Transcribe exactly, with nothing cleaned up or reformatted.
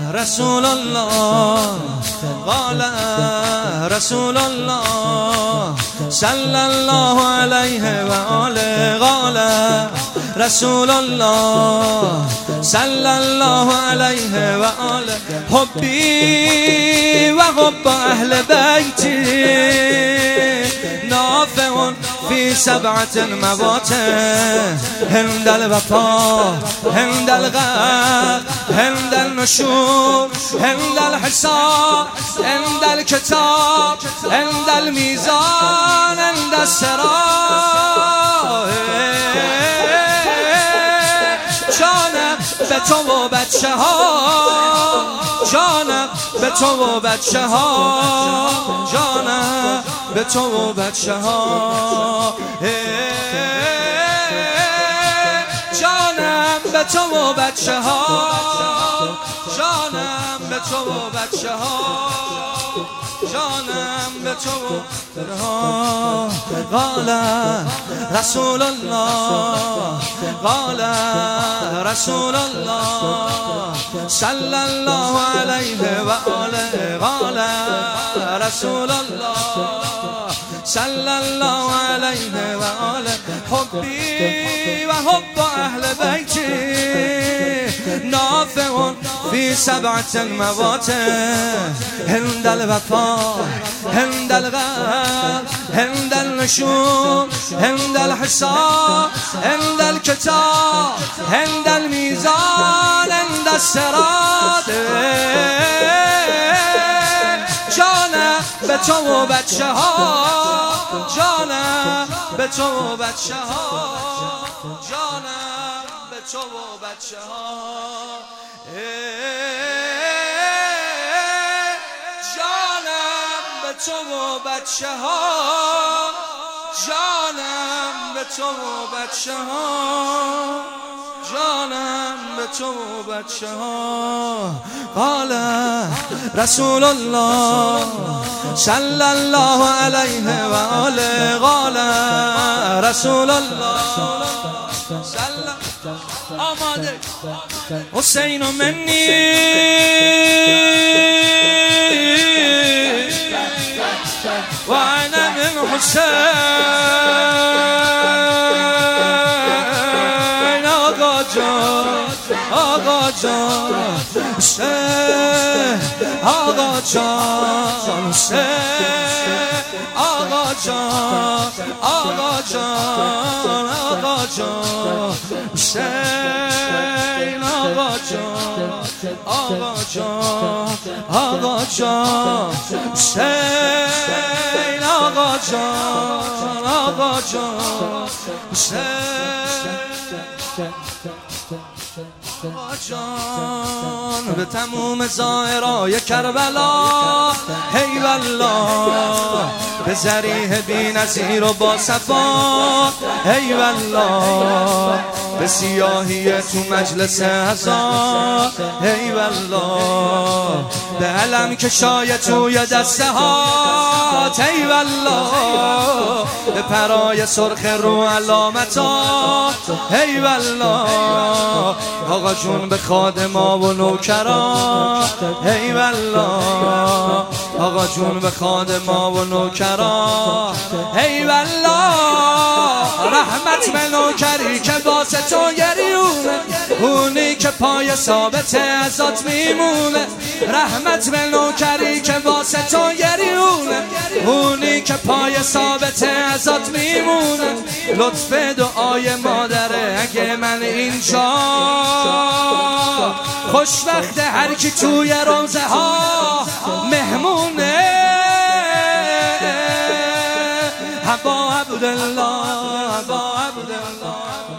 رسول الله قال رسول الله صلی الله علیه و آله قال رسول الله صلی الله علیه و آله حبی و حب اهل بیتی نافع فی سبعة المواطن هند الوفا هند الغرق هند النشور هند الحساب هند الكتاب هند الميزان هند الصراط جانم به تو و بچه ها جانم به تو و بچه ها جانم به تو و بچه ها جانم به تو و بچه ها جانم به تو و بچه ها جانم به تو و قال رسول الله قال رسول الله صلی الله علیه و آله قال رسول الله صلی الله علیه و آله حبی و حب اهل بیتی نافع فی سبعة المواطن هند الوفا هند الغرق هند النشور هند الحساب هند الكتاب هند الميزان هند الصراط جانم به تو و بچه ها جانم به تو و بچه ها جانم به تو و بچه ها جانم به تو و بچه ها جانم به تو و بچه ها جانم به تو و بچه ها قال رسول الله صلی الله علیه و آله قال رسول الله صلی آماده حسین و منی و انا من حسین آقا جان آقا جان حسین آقا جان حسین آقا جان آقا جان آقا جان حسین آقا جان آقا جان آقا جان حسین آقا جان آقا جان حسین آقا جان به تموم ظاهرای کربلا هی والله به ذریح بی نظیر و با صفا هی والله به سیاهی تو مجلس هزار هی والله به علم کشای توی دسته ها هی والله به پرای سرخ رو علامتا هی والله آقا جون به خادما و نوکران هی والله آقا جون به خادما و نوکران هی والله رحمت به نوکری که واسه تو گریونه اونی که پای ثابت ازات میمونه رحمت به نوکری که واسه تو گریونه اونی که پای ثابت ازات میمونه لطف دعای مادره اگه من اینجا خوشبخت هر کی توی روزه ها مهمونه ابا عبدالله ابا عبدالله